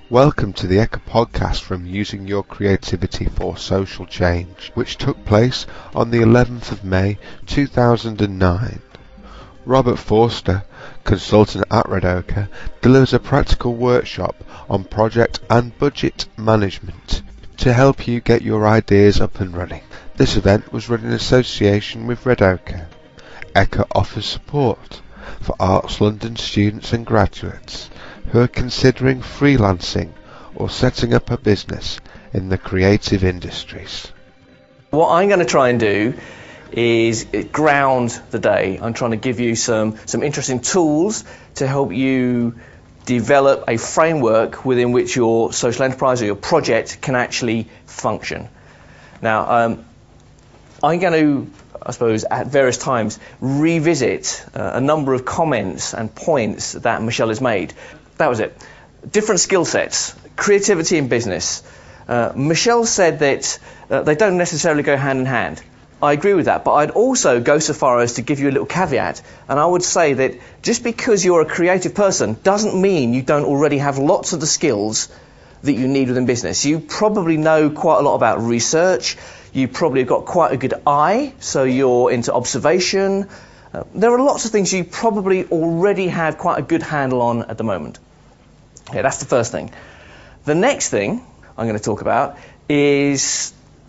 Welcome to the ECHA podcast from Using Your Creativity for Social Change, which took place on the 11th of May 2009. Robert Forster, consultant at Red Ochre, delivers a practical workshop on project and budget management to help you get your ideas up and running. This event was run in association with Red Ochre. ECHA offers support for Arts London students and graduates who are considering freelancing or setting up a business in the creative industries. What I'm going to try and do is ground the day. I'm trying to give you some interesting tools to help you develop a framework within which your social enterprise or your project can actually function. Now, I'm going to, I suppose, at various times revisit a number of comments and points that Michelle has made. That was it. Different skill sets, creativity and business. Michelle said that they don't necessarily go hand in hand. I agree with that, but I'd also go so far as to give you a little caveat, and I would say that just because you're a creative person doesn't mean you don't already have lots of the skills that you need within business. You probably know quite a lot about research. You probably have got quite a good eye, so you're into observation. There are lots of things you probably already have quite a good handle on at the moment. Okay, that's the first thing. The next thing I'm going to talk about is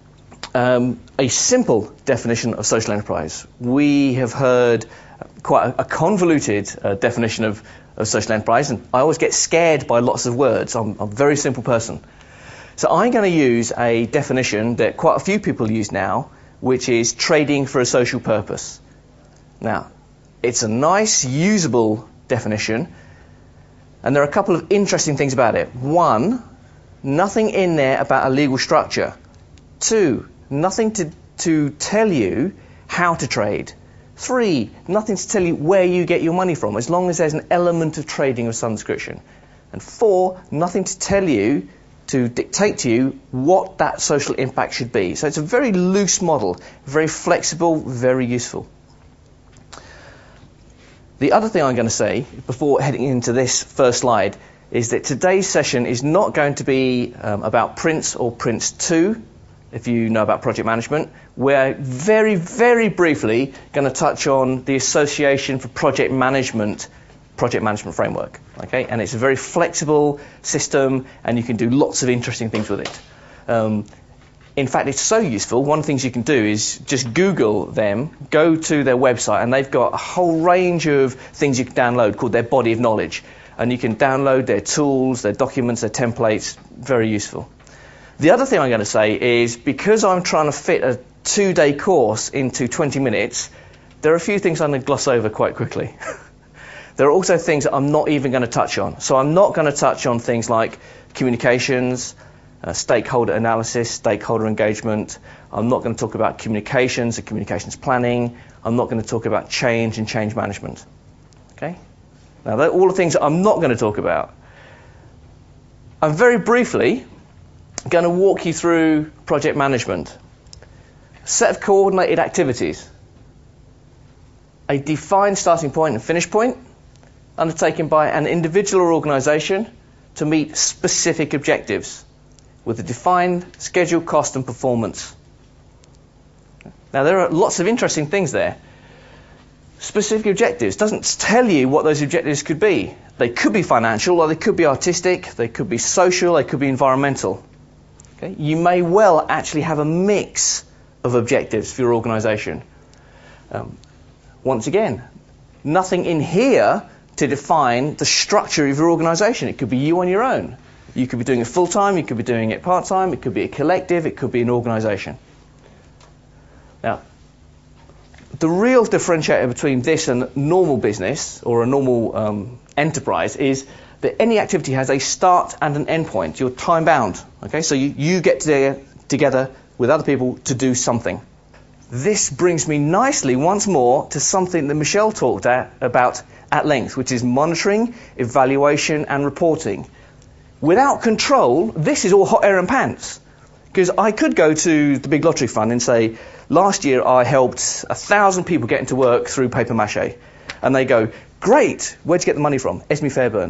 a simple definition of social enterprise. We have heard quite a convoluted definition of social enterprise, and I always get scared by lots of words. I'm a very simple person. So I'm going to use a definition that quite a few people use now, which is trading for a social purpose. Now, it's a nice, usable definition, and there are a couple of interesting things about it. One, nothing in there about a legal structure. Two, nothing to tell you how to trade. Three, nothing to tell you where you get your money from, as long as there's an element of trading of some description. And four, nothing to tell you, to dictate to you what that social impact should be. So it's a very loose model, very flexible, very useful. The other thing I'm going to say before heading into this first slide is that today's session is not going to be about Prince or Prince 2, if you know about project management. We're very, very briefly going to touch on the Association for Project Management framework. Okay, and it's a very flexible system, and you can do lots of interesting things with it. In fact, it's so useful. One of the things you can do is just Google them, go to their website, and they've got a whole range of things you can download called their body of knowledge. And you can download their tools, their documents, their templates. Very useful. The other thing I'm going to say is, because I'm trying to fit a 2-day course into 20 minutes, there are a few things I'm going to gloss over quite quickly. There are also things that I'm not even going to touch on. So I'm not going to touch on things like communications, stakeholder analysis, stakeholder engagement. I'm not going to talk about communications and communications planning. I'm not going to talk about change and change management. Okay? Now, they're all the things that I'm not going to talk about. I'm very briefly going to walk you through project management. A set of coordinated activities. A defined starting point and finish point, undertaken by an individual or organisation to meet specific objectives, with a defined schedule, cost and performance. Now, there are lots of interesting things there. Specific objectives doesn't tell you what those objectives could be. They could be financial, or they could be artistic, they could be social, they could be environmental. Okay? You may well actually have a mix of objectives for your organisation. Once again, nothing in here to define the structure of your organisation. It could be you on your own. You could be doing it full-time, you could be doing it part-time, it could be a collective, it could be an organisation. Now, the real differentiator between this and normal business or a normal enterprise is that any activity has a start and an end point. You're time-bound. Okay, so you get together with other people to do something. This brings me nicely once more to something that Michelle talked about at length, which is monitoring, evaluation and reporting. Without control, this is all hot air and pants. Because I could go to the Big Lottery Fund and say, last year I helped 1,000 people get into work through paper mache. And they go, great, where'd you get the money from? Esme Fairburn.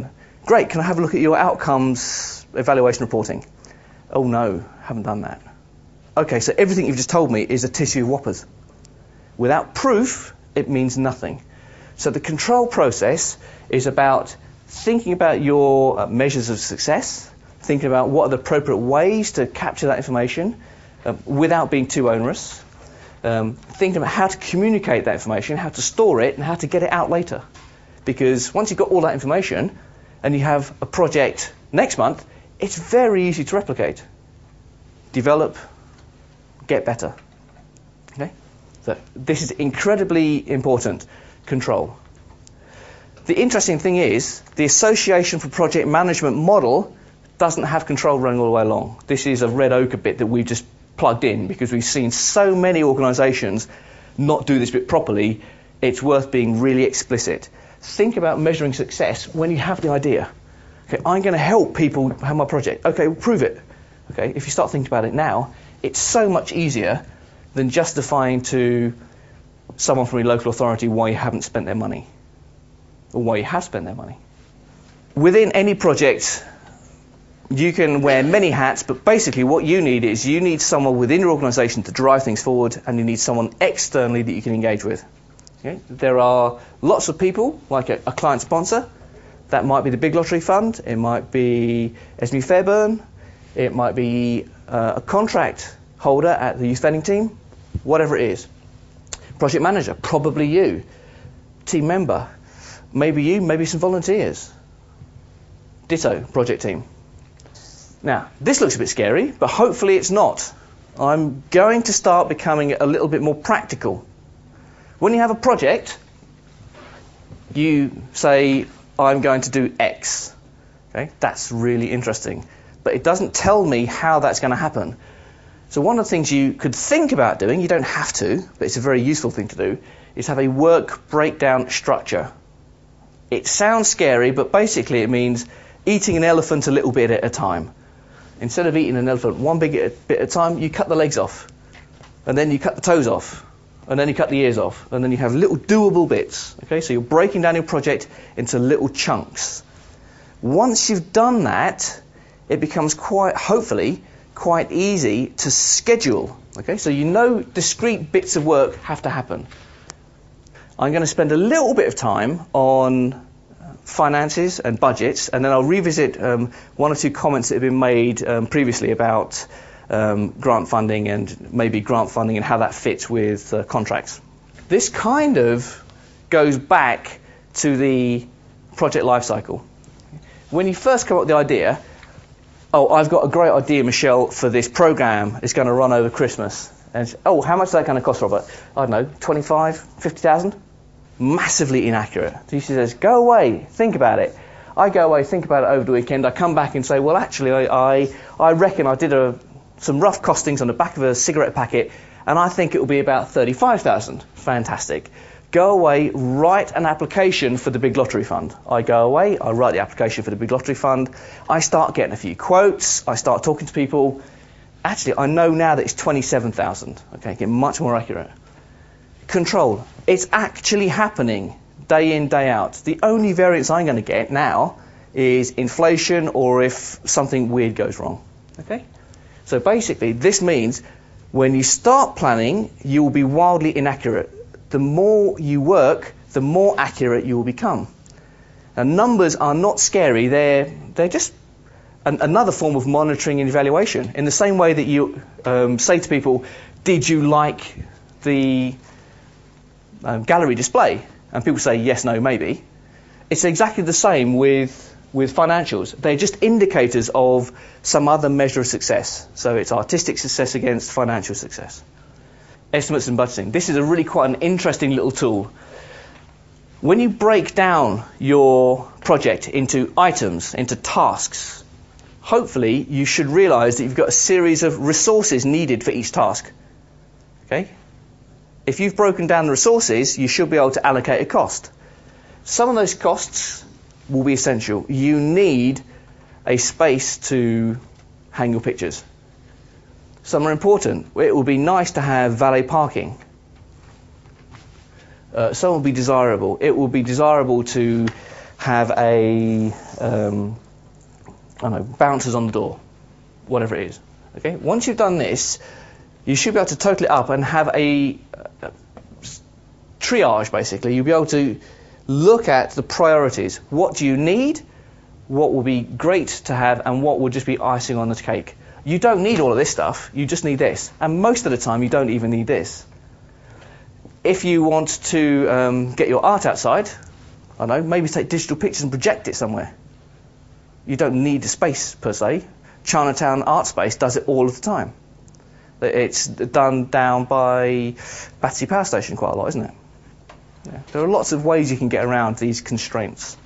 Great, can I have a look at your outcomes evaluation reporting? Oh no, haven't done that. Okay, so everything you've just told me is a tissue of whoppers. Without proof, it means nothing. So the control process is about thinking about your measures of success, thinking about what are the appropriate ways to capture that information without being too onerous, thinking about how to communicate that information, how to store it, and how to get it out later. Because once you've got all that information and you have a project next month, it's very easy to replicate. Develop, get better. Okay? So this is incredibly important. Control. The interesting thing is, the Association for Project Management model doesn't have control running all the way along. This is a red ochre bit that we've just plugged in because we've seen so many organisations not do this bit properly. It's worth being really explicit. Think about measuring success when you have the idea. Okay, I'm going to help people have my project. Okay, well, prove it. Okay, if you start thinking about it now, it's so much easier than justifying to someone from your local authority why you haven't spent their money, or why you have spent their money. Within any project, you can wear many hats, but basically what you need is you need someone within your organisation to drive things forward, and you need someone externally that you can engage with. Okay? There are lots of people, like a client sponsor. That might be the Big Lottery Fund, it might be Esme Fairburn, it might be a contract holder at the youth vending team, whatever it is. Project manager, probably you. Team member, maybe you, maybe some volunteers. Ditto, project team. Now, this looks a bit scary, but hopefully it's not. I'm going to start becoming a little bit more practical. When you have a project, you say, I'm going to do X. Okay? That's really interesting. But it doesn't tell me how that's going to happen. So one of the things you could think about doing, you don't have to, but it's a very useful thing to do, is have a work breakdown structure. It sounds scary, but basically it means eating an elephant a little bit at a time. Instead of eating an elephant one big bit at a time, you cut the legs off, and then you cut the toes off, and then you cut the ears off, and then you have little doable bits. Okay, so you're breaking down your project into little chunks. Once you've done that, it becomes hopefully quite easy to schedule. Okay, so you know discrete bits of work have to happen. I'm going to spend a little bit of time on finances and budgets, and then I'll revisit one or two comments that have been made previously about grant funding and maybe grant funding and how that fits with contracts. This kind of goes back to the project life cycle. When you first come up with the idea, oh, I've got a great idea, Michelle, for this program. It's going to run over Christmas. And oh, how much is that going to cost, Robert? I don't know, 25, 50,000? Massively inaccurate. So she says, go away, think about it. I go away, think about it over the weekend. I come back and say, well, actually, I reckon I did some rough costings on the back of a cigarette packet, and I think it will be about 35,000. Fantastic. Go away, write an application for the Big Lottery Fund. I go away, I write the application for the Big Lottery Fund. I start getting a few quotes. I start talking to people. Actually, I know now that it's 27,000. Okay, get much more accurate. Control. It's actually happening day in, day out. The only variance I'm going to get now is inflation or if something weird goes wrong. Okay? So basically, this means when you start planning, you will be wildly inaccurate. The more you work, the more accurate you will become. Now, numbers are not scary. They're just another form of monitoring and evaluation. In the same way that you say to people, did you like the gallery display? And people say yes, no, maybe. It's exactly the same with financials. They're just indicators of some other measure of success. So it's artistic success against financial success. Estimates and budgeting. This is a really quite an interesting little tool. When you break down your project into items, into tasks, hopefully you should realize that you've got a series of resources needed for each task. Okay? If you've broken down the resources, you should be able to allocate a cost. Some of those costs will be essential. You need a space to hang your pictures. Some are important. It will be nice to have valet parking. Some will be desirable. It will be desirable to have a I don't know, bouncers on the door, whatever it is. Okay. Once you've done this, you should be able to total it up and have a triage, basically. You'll be able to look at the priorities. What do you need? What will be great to have? And what will just be icing on the cake? You don't need all of this stuff. You just need this. And most of the time, you don't even need this. If you want to get your art outside, I don't know, maybe take digital pictures and project it somewhere. You don't need the space, per se. Chinatown Art Space does it all of the time. It's done down by Battersea Power Station quite a lot, isn't it? Yeah. There are lots of ways you can get around these constraints.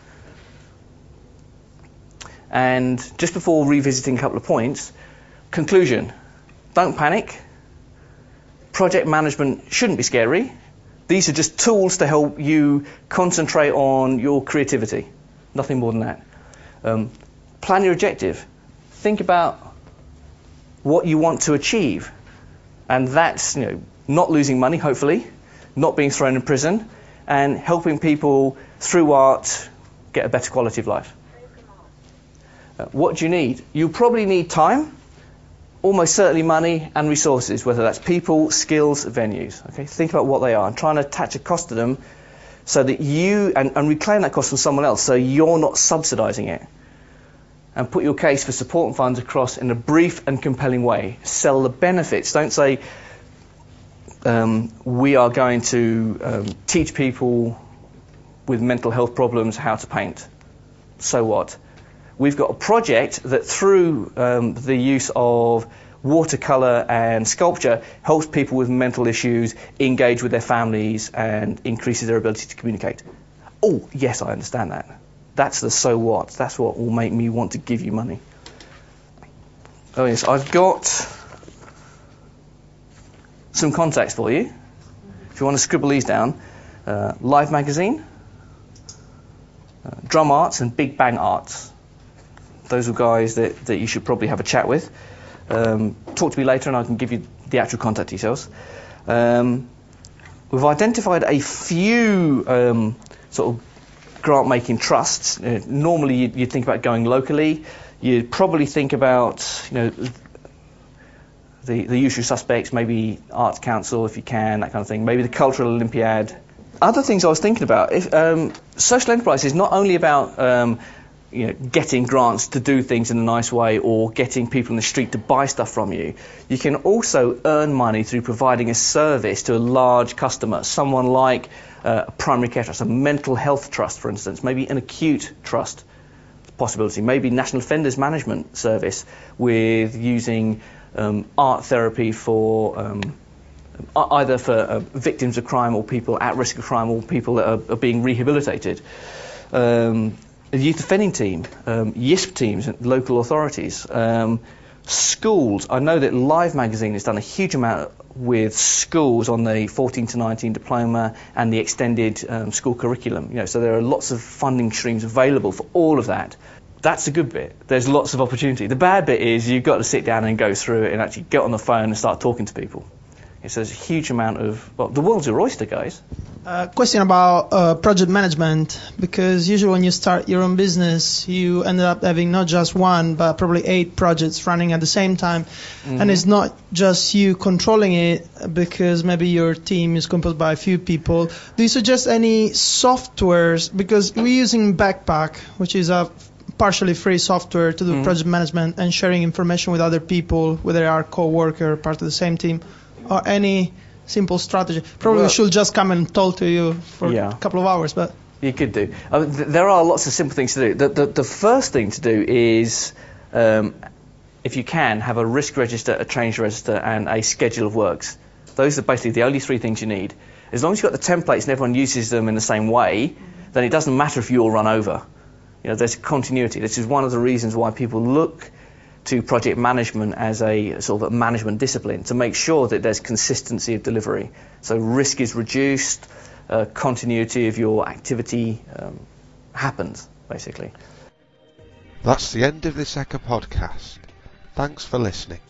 And just before revisiting a couple of points, conclusion, don't panic. Project management shouldn't be scary. These are just tools to help you concentrate on your creativity. Nothing more than that. Plan your objective. Think about what you want to achieve. And that's, not losing money, hopefully, not being thrown in prison, and helping people through art get a better quality of life. What do you need? You'll probably need time, almost certainly money and resources, whether that's people, skills, venues. Okay, think about what they are and try and attach a cost to them so that you, and reclaim that cost from someone else so you're not subsidising it. And put your case for support and funds across in a brief and compelling way. Sell the benefits. Don't say, we are going to teach people with mental health problems how to paint. So what? We've got a project that through the use of watercolour and sculpture helps people with mental issues engage with their families and increases their ability to communicate. Oh, yes, I understand that. That's the so what. That's what will make me want to give you money. Oh yes, I've got some contacts for you. If you want to scribble these down. Live Magazine, Drum Arts and Big Bang Arts. Those are guys that you should probably have a chat with. Talk to me later and I can give you the actual contact details. We've identified a few sort of grant-making trusts. Normally you'd think about going locally. You'd probably think about the usual suspects, maybe Arts Council if you can, that kind of thing, maybe the Cultural Olympiad. Other things I was thinking about, if social enterprise is not only about getting grants to do things in a nice way or getting people in the street to buy stuff from you. You can also earn money through providing a service to a large customer, someone like a primary care trust, a mental health trust, for instance, maybe an acute trust possibility, maybe National Offenders Management Service with using art therapy for either for victims of crime or people at risk of crime or people that are being rehabilitated. The youth offending team, YISP teams, local authorities, schools. I know that Live Magazine has done a huge amount with schools on the 14 to 19 diploma and the extended school curriculum. So there are lots of funding streams available for all of that. That's a good bit. There's lots of opportunity. The bad bit is you've got to sit down and go through it and actually get on the phone and start talking to people. So there's a huge amount of, the world's your oyster, guys. Question about project management, because usually when you start your own business, you end up having not just one, but probably 8 projects running at the same time. Mm-hmm. And it's not just you controlling it, because maybe your team is composed by a few people. Do you suggest any softwares? Because we're using Backpack, which is a partially free software to do project management and sharing information with other people, whether they are co-worker, part of the same team, or any simple strategy. Probably should just come and talk to you for a couple of hours, but you could do. There are lots of simple things to do. The first thing to do is, if you can, have a risk register, a change register, and a schedule of works. Those are basically the only 3 things you need. As long as you've got the templates and everyone uses them in the same way, then it doesn't matter if you all run over. There's continuity. This is one of the reasons why people look to project management as a sort of a management discipline, to make sure that there's consistency of delivery. So risk is reduced, continuity of your activity happens, basically. That's the end of this ECHA podcast. Thanks for listening.